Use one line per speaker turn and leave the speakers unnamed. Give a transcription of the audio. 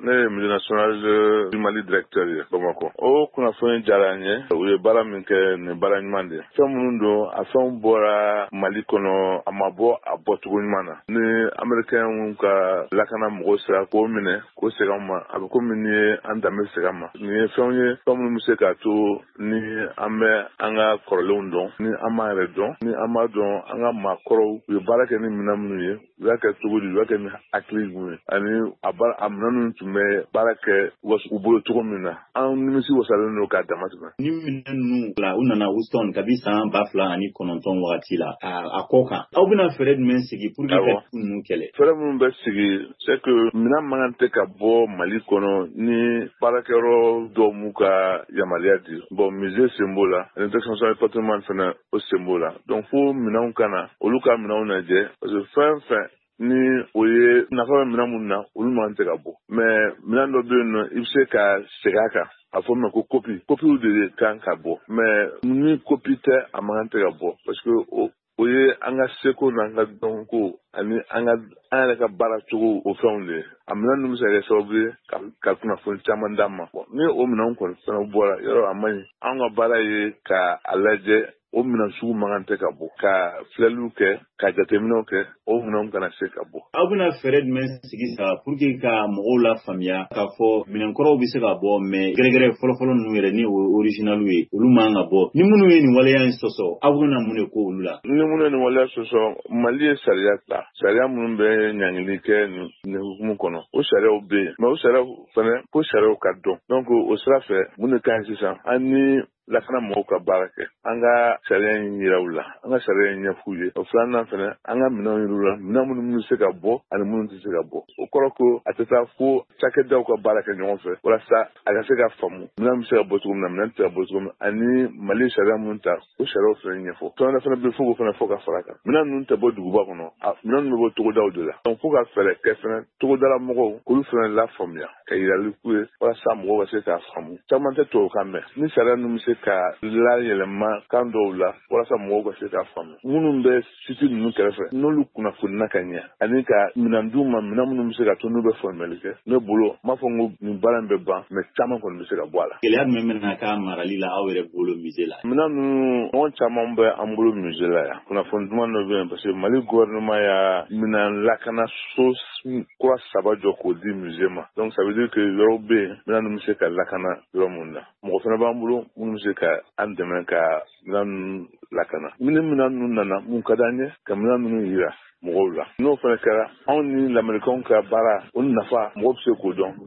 ne ye Musée national du Mali directeur ye Bamako. O kunnafoni diyara n ye. U ye baara min kɛ nin baara ɲuman de ye. Fɛn minnu don a fɛnw bɔra Mali kɔnɔ a ma bɔ a bɔcogo ɲuman na. Ni Américain ka lakana mɔgɔw sera k'o minɛ k'o segin an ma a bɛ komi ni ye an danbe segin an ma. Nin ye fɛnw ye fɛn minnu bɛ se k'a to ni an bɛ an ka kɔrɔlenw dɔn ni an b'an yɛrɛ dɔn ni an b'a dɔn an ka maakɔrɔw u ye baara kɛ ni minɛn minnu ye u y'a kɛ cogo di u y'a kɛ ni hakili minnu ye ani a minɛn ninnu tun bɛ baara kɛ u bolo cogo min na an nimisi wasalen don k'a dama tɛmɛ.
Ni minɛn ninnu la u nana Houston kabi san 2019 wagati la a kɔ kan aw bɛna fɛɛrɛ jumɛn sigi pour que ka ninnu kɛlɛ?
Fɛɛrɛ minnu bɛ sigi c'est que minɛn man kan tɛ ka bɔ Mali kɔnɔ ni baarakɛyɔrɔ dɔw m'u ka yamaruya di. Bon musée sen b'o la ani extension du patrimoine fana o sen b'o la donc fo minɛnw kana olu ka minɛnw lajɛ parce que fɛn fɛn ni o ye nafa bɛ minɛn minnu na olu man tɛ ka bɔ mais minɛn dɔ bɛ yen nɔ i bɛ se ka segin a kan a fɔ ma ko kopiw de kan ka bɔ mais ni kopi tɛ a man tɛ ka bɔ parce que o ye an ka seko n'an ka dɔnko ani an yɛrɛ ka baara cogo o fɛnw de ye a minɛn ninnu bɛ se ka kɛ sababu ye ka kunnafoni caman d'an ma ni o minɛn kɔni fana bɔra yɔrɔ a man ɲi an ka baara ye ka a lajɛ o minɛn sugu man kan tɛ ka bɔ ka filɛliw kɛ ka jateminɛw kɛ o minɛnw kana se ka bɔ.
Aw bɛna fɛɛrɛ jumɛn sigi sa pour que ka mɔgɔw la faamuya k'a fɔ minɛnkɔrɔw bɛ se ka bɔ mais gɛrɛgɛrɛ fɔlɔfɔlɔ ninnu yɛrɛ ni o ye original ye olu man ka bɔ ni minnu ye nin waleya in sɔsɔ aw bɛna mun de ko olu la?
Ni minnu ye nin waleya sɔsɔ Mali ye sariya ta sariya minnu bɛ ɲangili kɛ nin hukumu kɔnɔ o sariyaw bɛ yen mais o sariyaw fana ko sariyaw ka dɔn donc o sira fɛ mun de ka ɲi sisan an ni lakana mɔgɔw ka baara kɛ an ka sariya in yira u la an ka sariya in ɲɛf'u ye o filanan fana an ka minɛnw yira u la minɛn minnu bɛ se ka bɔ ani minnu tɛ se ka bɔ o kɔrɔ ko a tɛ taa fo cakɛdaw ka baara kɛ ɲɔgɔn fɛ walasa a ka se ka faamu minɛn bɛ se ka bɔ cogo min na minɛn tɛ se ka bɔ cogo min ani Mali sariya minnu ta o sariyaw fana ɲɛfɔ tɔn fana bɛ fo k'o fana fɔ ka fara kan minɛn ninnu tɛ bɔ duguba kɔnɔ minɛn ninnu bɛ bɔ togodaw de la donc fo ka fɛɛrɛ kɛ fana togodala mɔgɔw k'olu fana lafaamuya ka yirali k'u ye walasa mɔgɔw ka se k'a faamu caman tɛ tubabukan mɛn ni sariya ninnu bɛ se ka yɛlɛma kan dɔw la walasa mɔgɔw ka se k'a faamu minnu bɛ site ninnu kɛrɛfɛ n'olu kunnafonina ka ɲɛ ani ka minɛn d'u ma minɛn minnu bɛ se ka to n'u bɛ faamuyali kɛ ne bolo m'a fɔ n ko nin baara in bɛ ban mais caman kɔni bɛ se ka bɔ a la.
Gɛlɛya jumɛn bɛna k'a marali la aw yɛrɛ bolo musée la?
Minɛn ninnu ɲɔgɔn caman bɛ an bolo musée la yan kunnafoni duman dɔ bɛ yen parce que Mali gouvernement y'a minɛn lakanaso kura 3 jɔ k'o di musée ma donc ça veut dire que yɔrɔw bɛ yen minɛn ninnu bɛ se ka lakana yɔrɔ minnu na mɔgɔ fana b'an bolo minnu bɛ se ka an dɛmɛ ka minɛn ninnu lakana ni minɛn ninnu nana mun ka d'an ye ka minɛn ninnu yira mɔgɔw la n'o fana kɛra anw ni lamɛnnikɛnw ka baara o nafa mɔgɔw bɛ se k'o dɔn